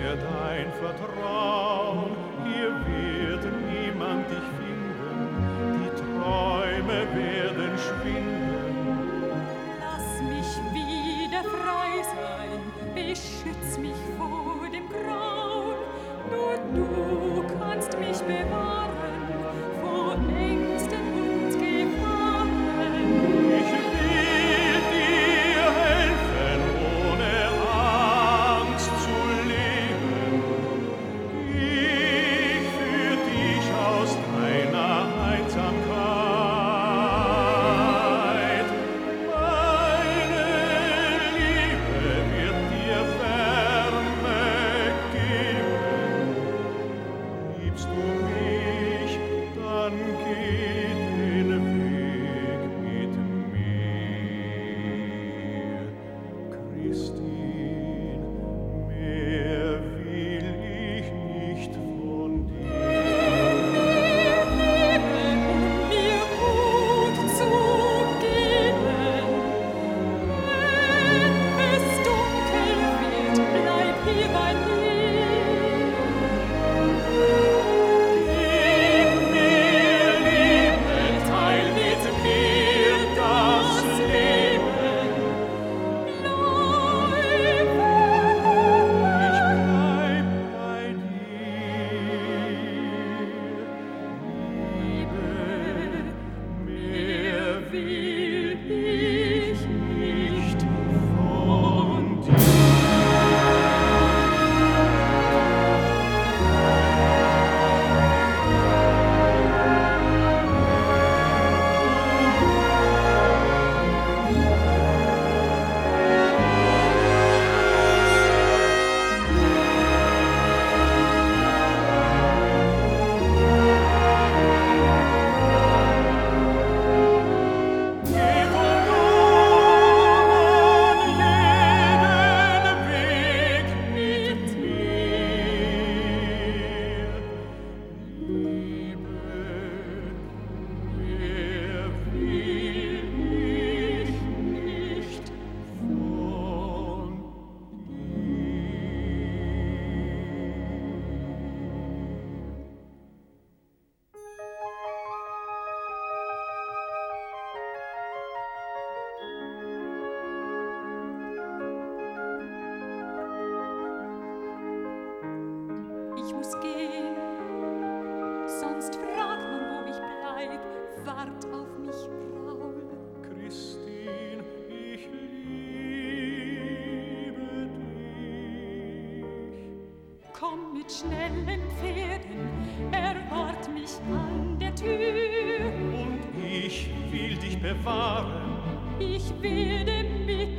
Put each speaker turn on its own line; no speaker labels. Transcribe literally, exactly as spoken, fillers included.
mir dein Vertrauen, hier wird niemand dich finden, die Träume werden schwinden.
Lass mich wieder frei sein, beschütz mich vor dem Grauen, nur du kannst mich bewahren vor Ängsten und Gefahren.
Ich will dir helfen, ohne Angst zu leben. Ich führ dich aus deiner Einsamkeit. Meine Liebe wird dir Wärme geben. Liebst du mich, dann geh den Weg mit mir. Christin, mehr will ich nicht von dir.
Um mir gut zu geben, wenn es dunkel wird, bleib hier bei mir.
Gib mir Liebe, teil mit mir das Leben. Ich bleib bei dir. Liebe, mehr will ich nicht von dir. Geh voran jeden Weg mit mir. Liebe, mehr will ich nicht von
Ich muss gehen, sonst fragt man, wo ich bleib. Wart auf mich, Raul.
Christin, ich liebe dich.
Komm mit schnellen Pferden, erwart mich an der Tür.
Und ich will dich bewahren.
Ich werde mit